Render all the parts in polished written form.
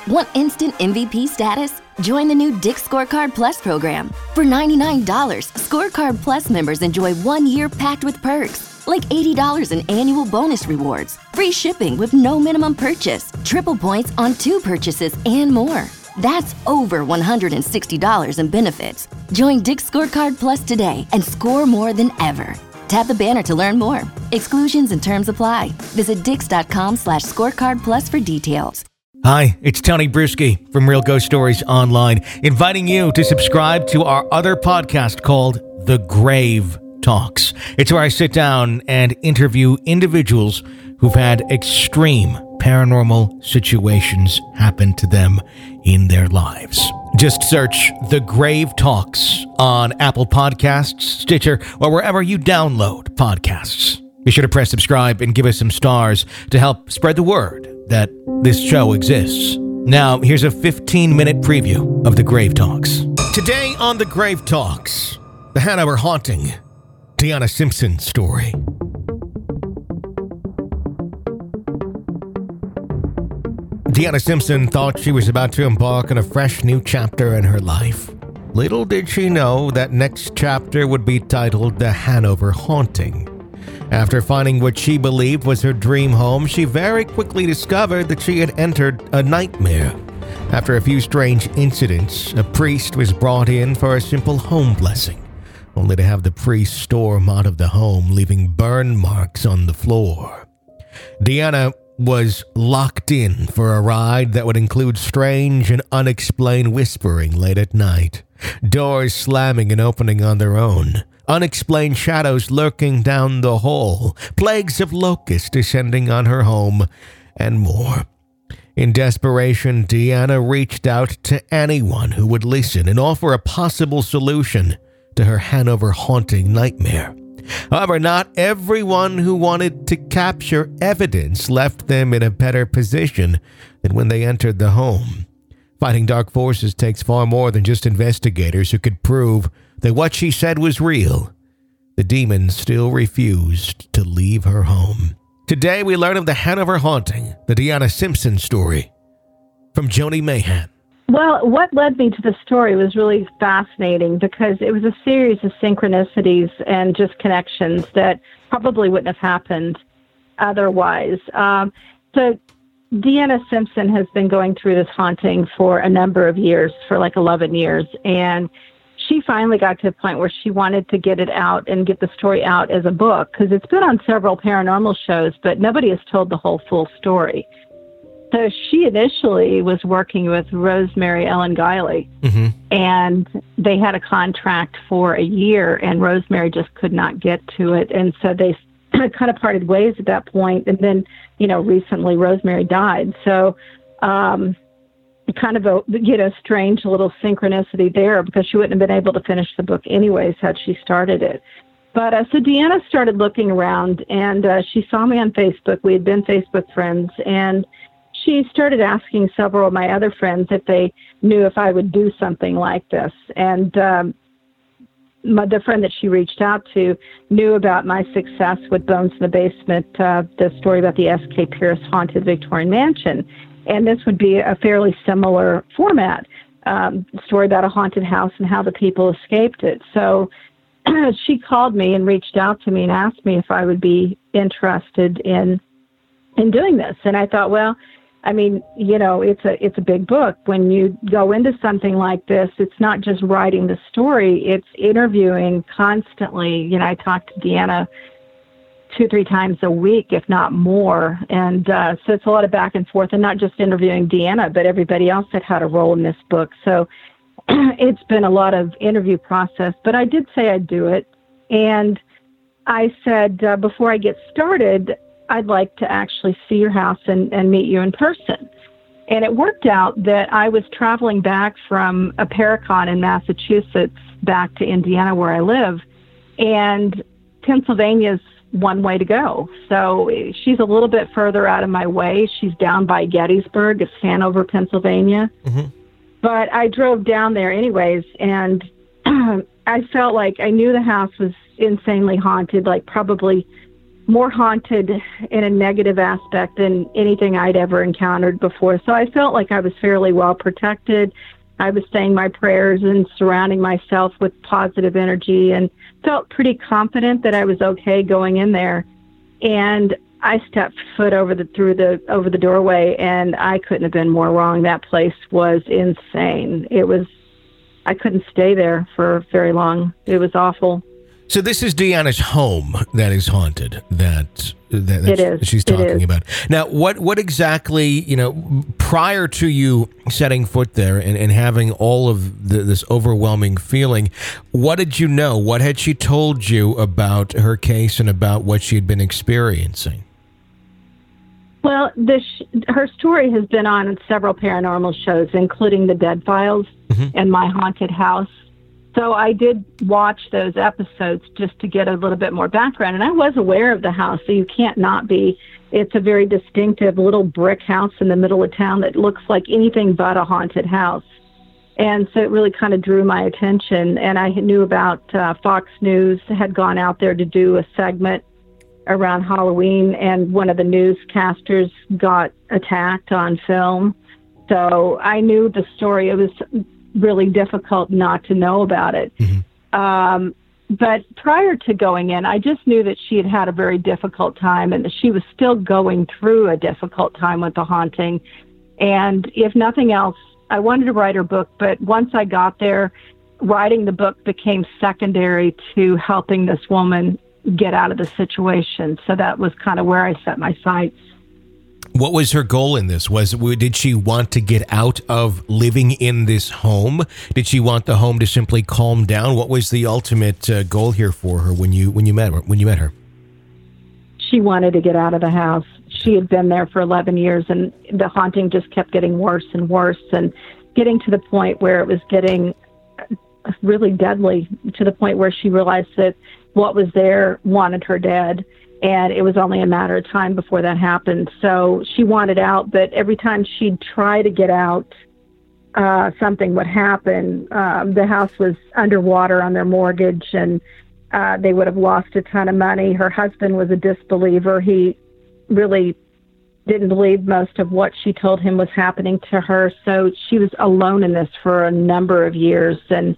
Want instant MVP status? Join the new Dick's Scorecard Plus program. For $99, Scorecard Plus members enjoy 1 year packed with perks, like $80 in annual bonus rewards, free shipping with no minimum purchase, triple points on 2 purchases, and more. That's over $160 in benefits. Join Dick's Scorecard Plus today and score more than ever. Tap the banner to learn more. Exclusions and terms apply. Visit dix.com/scorecardplus for details. Hi, it's Tony Bruschi from Real Ghost Stories Online, inviting you to subscribe to our other podcast called The Grave Talks. It's where I sit down and interview individuals who've had extreme paranormal situations happen to them in their lives. Just search The Grave Talks on Apple Podcasts, Stitcher, or wherever you download podcasts. Be sure to press subscribe and give us some stars to help spread the word that this show exists. Now, here's a 15-minute preview of The Grave Talks. Today on The Grave Talks, the Hanover haunting, Deanna Simpson story. Deanna Simpson thought she was about to embark on a fresh new chapter in her life. Little did she know that next chapter would be titled The Hanover Haunting. After finding what she believed was her dream home, she very quickly discovered that she had entered a nightmare. After a few strange incidents, a priest was brought in for a simple home blessing, only to have the priest storm out of the home, leaving burn marks on the floor. Deanna was locked in for a ride that would include strange and unexplained whispering late at night, doors slamming and opening on their own, unexplained shadows lurking down the hall, plagues of locusts descending on her home, and more. In desperation, Deanna reached out to anyone who would listen and offer a possible solution to her Hanover haunting nightmare. However, not everyone who wanted to capture evidence left them in a better position than when they entered the home. Fighting dark forces takes far more than just investigators who could prove that what she said was real. The demon still refused to leave her home. Today we learn of the Hanover haunting, the Deanna Simpson story, from Joni Mayhan. Well, what led me to the story was really fascinating because it was a series of synchronicities and just connections that probably wouldn't have happened otherwise. So Deanna Simpson has been going through this haunting for a number of years, for like 11 years, and she finally got to a point where she wanted to get it out and get the story out as a book because it's been on several paranormal shows, but nobody has told the whole full story. So she initially was working with Rosemary Ellen Guiley, and they had a contract for a year, and Rosemary just could not get to it. And so they kind of parted ways at that point. And then, recently Rosemary died. So kind of a, strange little synchronicity there because she wouldn't have been able to finish the book anyways had she started it. But so Deanna started looking around, and she saw me on Facebook. We had been Facebook friends, and she started asking several of my other friends if they knew if I would do something like this. And the friend that she reached out to knew about my success with Bones in the Basement, the story about the S.K. Pierce Haunted Victorian Mansion. And this would be a fairly similar format, story about a haunted house and how the people escaped it. So she called me and reached out to me and asked me if I would be interested in doing this. And I thought, well, I mean, it's a big book. When you go into something like this, it's not just writing the story, it's interviewing constantly. I talk to Deanna 2-3 times a week, if not more. And so it's a lot of back and forth, and not just interviewing Deanna, but everybody else that had a role in this book. So it's been a lot of interview process, but I did say I'd do it. And I said, before I get started, I'd like to actually see your house and meet you in person. And it worked out that I was traveling back from a Paracon in Massachusetts back to Indiana where I live, and Pennsylvania's one way to go. So she's a little bit further out of my way. She's down by Gettysburg. It's Hanover, Pennsylvania. But I drove down there anyways, and I felt like I knew the house was insanely haunted, like probably more haunted in a negative aspect than anything I'd ever encountered before. So I felt like I was fairly well protected. I was saying my prayers and surrounding myself with positive energy, and felt pretty confident that I was okay going in there. And I stepped foot over the doorway, and I couldn't have been more wrong. That place was insane. I couldn't stay there for very long. It was awful. So this is Deanna's home that is haunted, that it is. She's talking about. Now, what exactly, prior to you setting foot there and having all of this overwhelming feeling, what did you know? What had she told you about her case and about what she had been experiencing? Well, her story has been on several paranormal shows, including The Dead Files and My Haunted House. So I did watch those episodes just to get a little bit more background. And I was aware of the house, so you can't not be. It's a very distinctive little brick house in the middle of town that looks like anything but a haunted house. And so it really kind of drew my attention. And I knew about Fox News had gone out there to do a segment around Halloween, and one of the newscasters got attacked on film. So I knew the story. It was really difficult not to know about it. But prior to going in, I just knew that she had had a very difficult time, and that she was still going through a difficult time with the haunting. And if nothing else, I wanted to write her book, but once I got there, writing the book became secondary to helping this woman get out of the situation. So that was kind of where I set my sights. What was her goal in this? Did she want to get out of living in this home? Did she want the home to simply calm down? What was the ultimate goal here for her when you met her? She wanted to get out of the house. She had been there for 11 years, and the haunting just kept getting worse and worse, and getting to the point where it was getting really deadly, to the point where she realized that what was there wanted her dead. And it was only a matter of time before that happened. So she wanted out, but every time she'd try to get out, something would happen. The house was underwater on their mortgage, and they would have lost a ton of money. Her husband was a disbeliever. He really didn't believe most of what she told him was happening to her. So she was alone in this for a number of years, and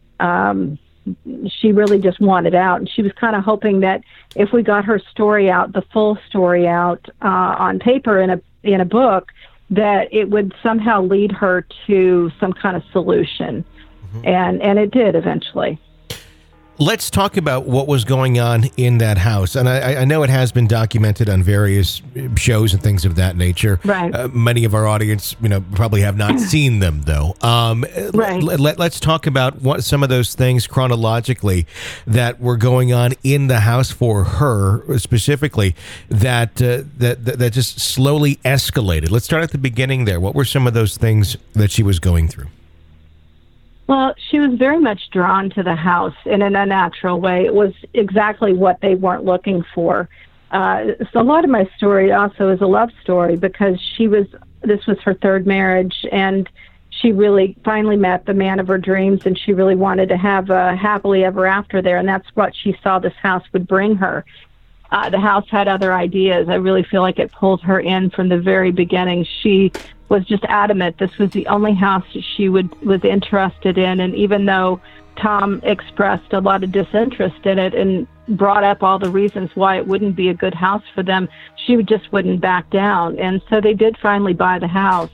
she really just wanted out. And she was kind of hoping that if we got her story out, the full story out on paper in a book, that it would somehow lead her to some kind of solution. And it did eventually. Let's talk about what was going on in that house. And I know it has been documented on various shows and things of that nature. Right. Many of our audience, probably have not seen them, though. Right. Let's talk about some of those things chronologically that were going on in the house for her specifically that just slowly escalated. Let's start at the beginning there. What were some of those things that she was going through? Well, she was very much drawn to the house in an unnatural way. It was exactly what they weren't looking for. So a lot of my story also is a love story, because this was her third marriage, and she really finally met the man of her dreams, and she really wanted to have a happily ever after there, and that's what she saw this house would bring her. The house had other ideas. I really feel like it pulled her in from the very beginning. She was just adamant this was the only house she was interested in, and even though Tom expressed a lot of disinterest in it and brought up all the reasons why it wouldn't be a good house for them, she just wouldn't back down. And so they did finally buy the house.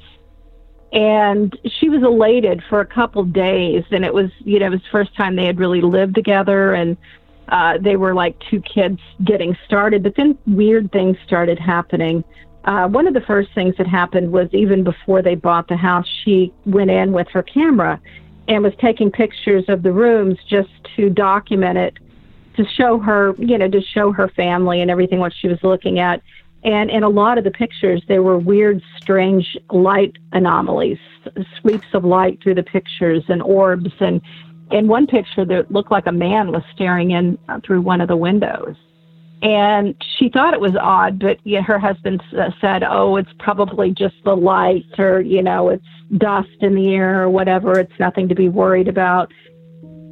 And she was elated for a couple days, and it was the first time they had really lived together, and they were like two kids getting started. But then weird things started happening. One of the first things that happened was, even before they bought the house, she went in with her camera and was taking pictures of the rooms just to document it, to show her, to show her family and everything, what she was looking at. And in a lot of the pictures, there were weird, strange light anomalies, sweeps of light through the pictures and orbs. And in one picture, that looked like a man was staring in through one of the windows. And she thought it was odd, but her husband said, oh, it's probably just the light, or, it's dust in the air or whatever. It's nothing to be worried about.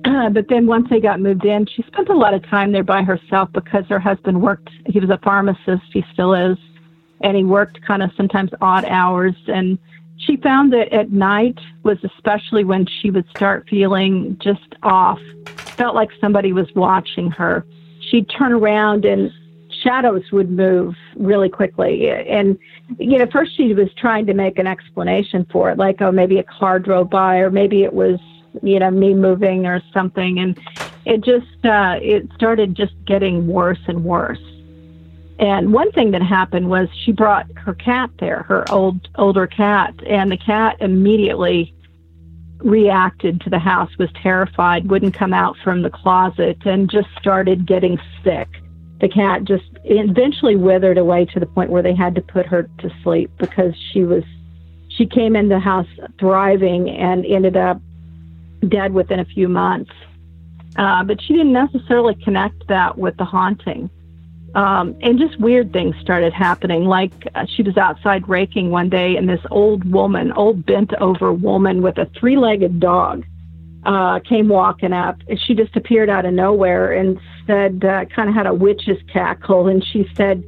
But then once they got moved in, she spent a lot of time there by herself because her husband worked. He was a pharmacist. He still is. And he worked kind of sometimes odd hours. And she found that at night was especially when she would start feeling just off. Felt like somebody was watching her. She'd turn around and shadows would move really quickly. And, first she was trying to make an explanation for it, like, oh, maybe a car drove by, or maybe it was, me moving or something. And it just, it started just getting worse and worse. And one thing that happened was she brought her cat there, her older cat, and the cat immediately reacted to the house, was terrified, wouldn't come out from the closet, and just started getting sick. The cat just eventually withered away to the point where they had to put her to sleep because she came in the house thriving and ended up dead within a few months. But she didn't necessarily connect that with the haunting. And just weird things started happening. Like she was outside raking one day, and this old bent over woman with a 3-legged dog came walking up. She just appeared out of nowhere and said, kind of had a witch's cackle. And she said,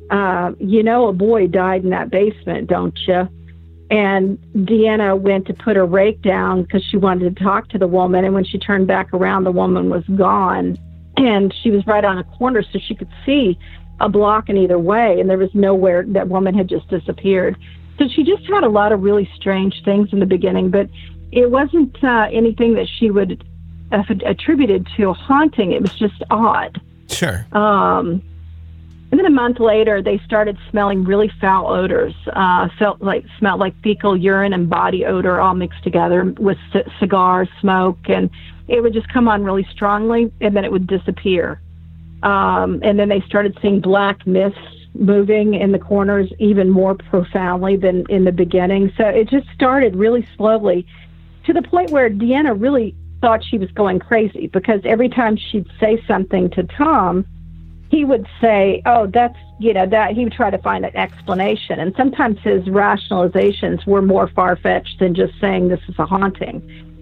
a boy died in that basement, don't you? And Deanna went to put her rake down because she wanted to talk to the woman. And when she turned back around, the woman was gone. And she was right on a corner, so she could see a block in either way. And there was nowhere. That woman had just disappeared. So she just had a lot of really strange things in the beginning. But it wasn't anything that she would have attributed to a haunting. It was just odd. Sure. And then a month later, they started smelling really foul odors. Smelled like fecal urine and body odor all mixed together with cigar smoke, and it would just come on really strongly, and then it would disappear. And then they started seeing black mists moving in the corners even more profoundly than in the beginning. So it just started really slowly to the point where Deanna really thought she was going crazy, because every time she'd say something to Tom, he would say, oh, that's, that he would try to find an explanation. And sometimes his rationalizations were more far-fetched than just saying this is a haunting.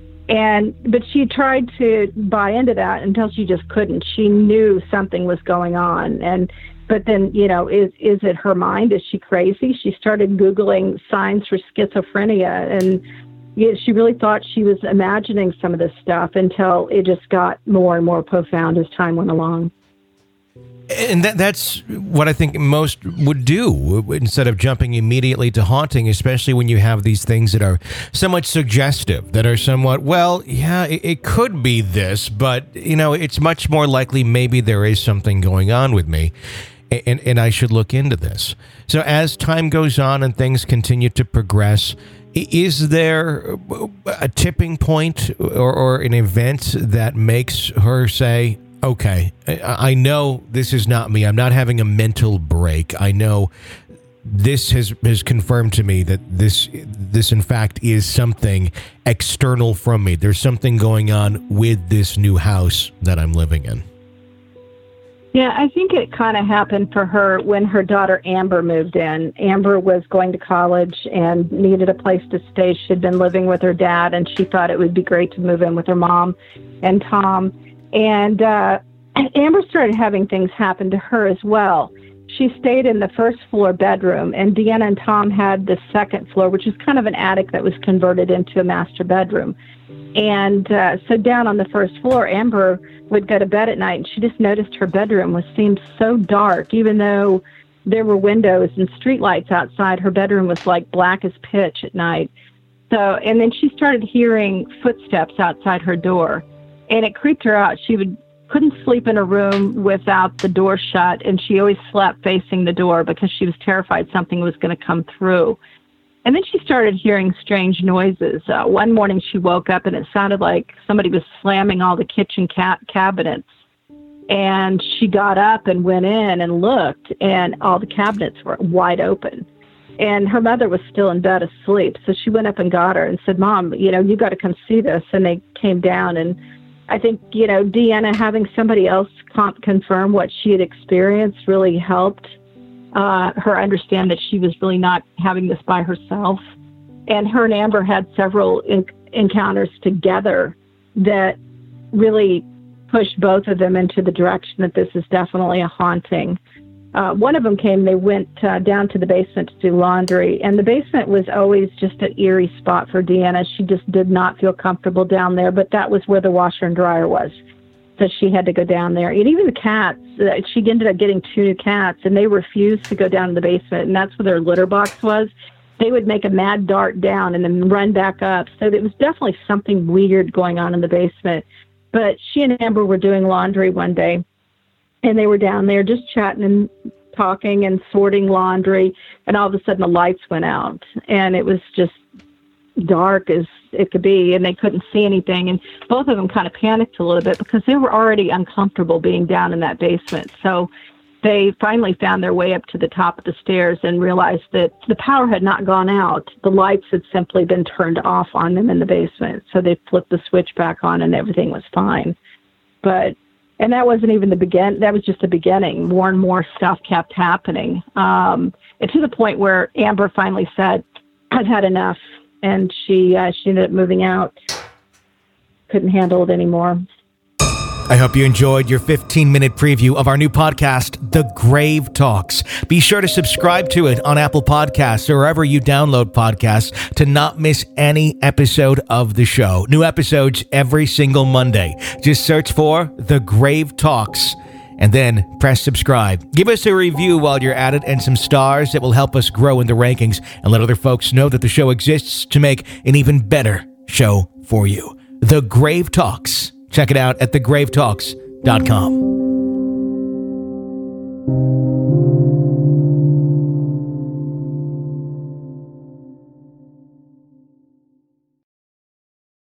But she tried to buy into that until she just couldn't. She knew something was going on. But then, is it her mind? Is she crazy? She started Googling signs for schizophrenia, and she really thought she was imagining some of this stuff until it just got more and more profound as time went along. And that's what I think most would do instead of jumping immediately to haunting, especially when you have these things that are somewhat suggestive, that are somewhat, well, yeah, it could be this, but, it's much more likely maybe there is something going on with me, and I should look into this. So as time goes on and things continue to progress, is there a tipping point or an event that makes her say, okay, I know this is not me. I'm not having a mental break. I know this has confirmed to me that this in fact is something external from me. There's something going on with this new house that I'm living in. Yeah, I think it kind of happened for her when her daughter Amber moved in. Amber was going to college and needed a place to stay. She'd been living with her dad, and she thought it would be great to move in with her mom and Tom. And Amber started having things happen to her as well. She stayed in the first floor bedroom, and Deanna and Tom had the second floor, which is kind of an attic that was converted into a master bedroom. And so down on the first floor, Amber would go to bed at night, and she just noticed her bedroom seemed so dark. Even though there were windows and streetlights outside, her bedroom was like black as pitch at night. And then she started hearing footsteps outside her door. And it creeped her out. She couldn't sleep in a room without the door shut, and she always slept facing the door because she was terrified something was going to come through. And then she started hearing strange noises. One morning she woke up, and it sounded like somebody was slamming all the kitchen cabinets. And she got up and went in and looked, and all the cabinets were wide open. And her mother was still in bed asleep. So she went up and got her and said, Mom, you got to come see this. And they came down, and I think, Deanna having somebody else confirm what she had experienced really helped her understand that she was really not having this by herself. And her and Amber had several encounters together that really pushed both of them into the direction that this is definitely a haunting. One of them they went down to the basement to do laundry, and the basement was always just an eerie spot for Deanna. She just did not feel comfortable down there, but that was where the washer and dryer was. So she had to go down there. And even the cats, she ended up getting 2 new cats, and they refused to go down to the basement, and that's where their litter box was. They would make a mad dart down and then run back up. So there was definitely something weird going on in the basement. But she and Amber were doing laundry one day, and they were down there just chatting and talking and sorting laundry, and all of a sudden the lights went out, and it was just dark as it could be, and they couldn't see anything. And both of them kind of panicked a little bit because they were already uncomfortable being down in that basement. So they finally found their way up to the top of the stairs and realized that the power had not gone out. The lights had simply been turned off on them in the basement. So they flipped the switch back on and everything was fine. And that wasn't even the beginning. That was just the beginning. More and more stuff kept happening. And to the point where Amber finally said, I've had enough. And she ended up moving out. Couldn't handle it anymore. I hope you enjoyed your 15-minute preview of our new podcast, The Grave Talks. Be sure to subscribe to it on Apple Podcasts or wherever you download podcasts to not miss any episode of the show. New episodes every single Monday. Just search for The Grave Talks and then press subscribe. Give us a review while you're at it and some stars that will help us grow in the rankings and let other folks know that the show exists to make an even better show for you. The Grave Talks. Check it out at thegravetalks.com.